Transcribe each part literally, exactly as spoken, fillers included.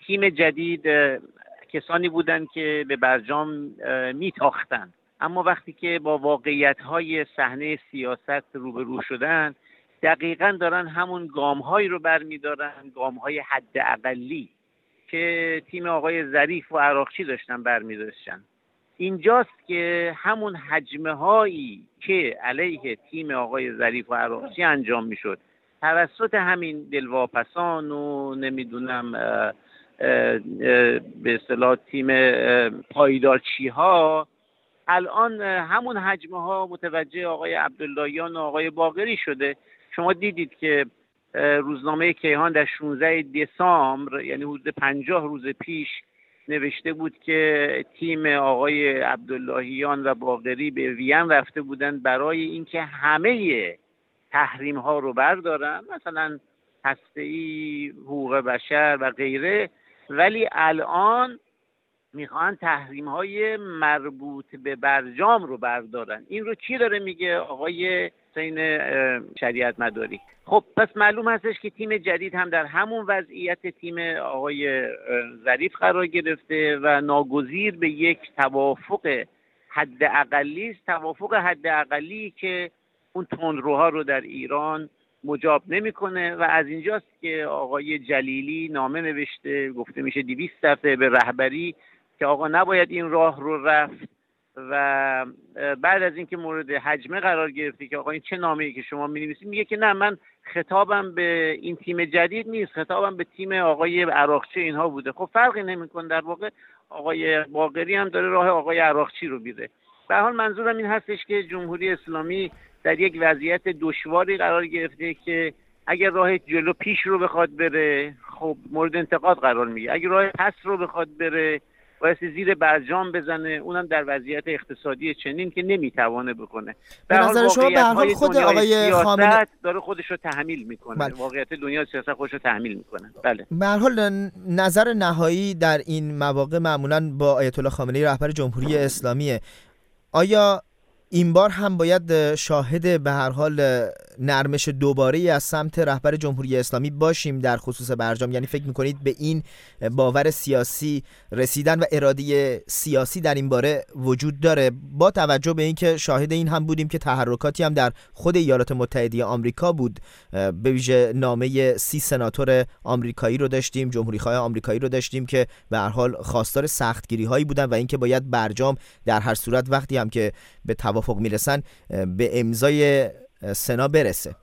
تیم جدید کسانی بودند که به برجام میتاختن، اما وقتی که با واقعیت‌های صحنه سیاست روبرو شدن دقیقاً دارن همون گام‌هایی رو برمی‌دارن، گام‌های حداقلی که تیم آقای ظریف و عراقچی داشتن برمی‌داشتن. اینجاست که همون حجمه‌هایی که علیه تیم آقای ظریف و عراقچی انجام می‌شد توسط همین دلواپسان و نمیدونم به اصطلاح تیم پایدارچی‌ها، الان همون حجم‌ها متوجه آقای عبداللهیان و آقای باقری شده. شما دیدید که روزنامه کیهان در شانزده دسامبر، یعنی حدود پنجاه روز پیش، نوشته بود که تیم آقای عبداللهیان و باقری به وین رفته بودند برای اینکه همه تحریم ها رو بردارن، مثلا هسته‌ای، حقوق بشر و غیره، ولی الان میخوان تحریم های مربوط به برجام رو بردارن. این رو کی داره میگه؟ آقای حسین شریعت مداری. خب پس معلوم هستش که تیم جدید هم در همون وضعیت تیم آقای ظریف قرار گرفته و ناگزیر به یک توافق حداقلی است، توافق حداقلی که اون تندروها رو در ایران مجاب نمیکنه و از اینجاست که آقای جلیلی نامه نوشته، گفته میشه دویست صفحه، به رهبری که آقا نباید این راه رو رفت و بعد از اینکه مورد حجمه قرار گرفته که آقا این چه نامه‌ای که شما می‌نویسید، میگه که نه، من خطابم به این تیم جدید نیست، خطابم به تیم آقای عراقچی اینها بوده. خب فرقی نمی‌کنه، در واقع آقای باقری هم داره راه آقای عراقچی رو میره. به هر حال منظورم این هستش که جمهوری اسلامی در یک وضعیت دشواری قرار گرفته که اگر راه جلو پیش رو بخواد بره، خب مورد انتقاد قرار میگیره. اگر راه پس رو بخواد بره، باید زیر برجام بزنه، اونم در وضعیت اقتصادی چنین که نمیتوانه بکنه. به نظر شما به هر حال خود آقای خامنه‌ای داره خودش رو تحمیل میکنه. بله. واقعیت دنیا سیاست خودش رو تحمیل میکنه. بله. به هر حال نظر نهایی در این مواقع معمولاً با آیت الله خامنه‌ای رهبر جمهوری اسلامیه. آیا این بار هم باید شاهد به هر حال نرمش دوباره از سمت رهبر جمهوری اسلامی باشیم در خصوص برجام؟ یعنی فکر میکنید به این باور سیاسی رسیدن و اراده سیاسی در این باره وجود داره، با توجه به اینکه شاهد این هم بودیم که تحرکاتی هم در خود ایالات متحده آمریکا بود، به ویژه نامه سی سناتور آمریکایی رو داشتیم، جمهوری‌خواه آمریکایی رو داشتیم که به هر حال خواستار سختگیری هایی بودن و اینکه باید برجام در هر صورت وقتی هم که به توافق میرسن به امضای سنا برسه.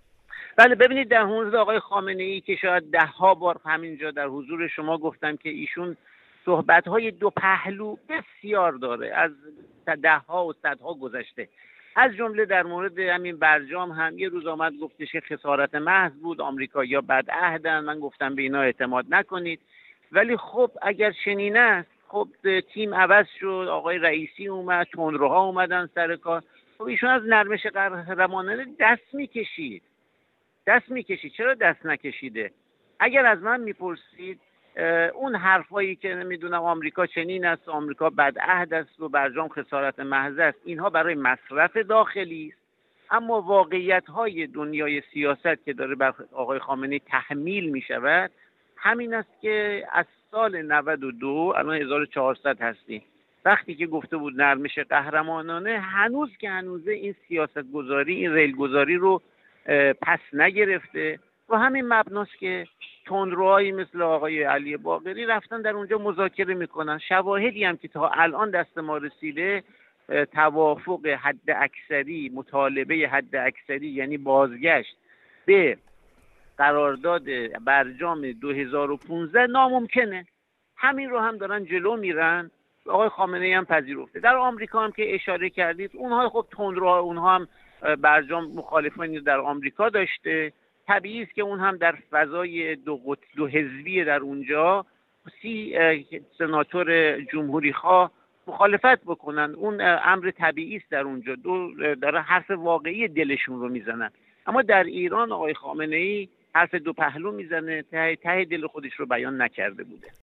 بله، ببینید در حضور آقای خامنه‌ای که شاید ده ها بار همینجا در حضور شما گفتم که ایشون صحبت‌های دو پهلو بسیار داره، از ده ها و صدها گذشته، از جمله در مورد همین برجام هم یه روز آمد گفتش که خسارت محض بود، آمریکایی‌ها بدعهدن، من گفتم به اینا اعتماد نکنید. ولی خب اگر چنین است، خب تیم عوض شد، آقای رئیسی اومد، تندروها اومدن سر کار، خب ایشون از نرمش قهرمانانه دست میکشید دست میکشید چرا دست نکشیده؟ اگر از من میپرسید اون حرفایی که نمیدونم آمریکا چنین است، آمریکا بدعهد است و برجام خسارت محض است، اینها برای مصرف داخلی است. اما واقعیت‌های دنیای سیاست که داره بر آقای خامنه‌ای تحمیل میشود همین است که از سال نود و دو الان هزار و چهارصد هستیم، وقتی که گفته بود نرمش قهرمانانه، هنوز که هنوزه این سیاست گذاری، این ریل گذاری رو پس نگرفته و همین مبناست که تندروهایی مثل آقای علی باقری رفتن در اونجا مذاکره میکنن. شواهدی هم که تا الان دست ما رسیده، توافق حد اکثری، مطالبه حد اکثری، یعنی بازگشت به قرارداد برجام دو هزار و پانزده ناممکنه. همین رو هم دارن جلو میرن. آقای خامنه‌ای هم پذیرفته. در آمریکا هم که اشاره کردید، اونها خب تندروها، اونها هم برجام مخالفانی در آمریکا داشته. طبیعی است که اون هم در فضای دو قطب، دو حزبی در اونجا، سی سناتور جمهوری خواه مخالفت بکنن. اون امر طبیعی است در اونجا، دو داره حرف واقعی دلشون رو میزنن. اما در ایران آقای خامنه‌ای حرف دو پهلو میزنه، ته ته دل خودش رو بیان نکرده بوده.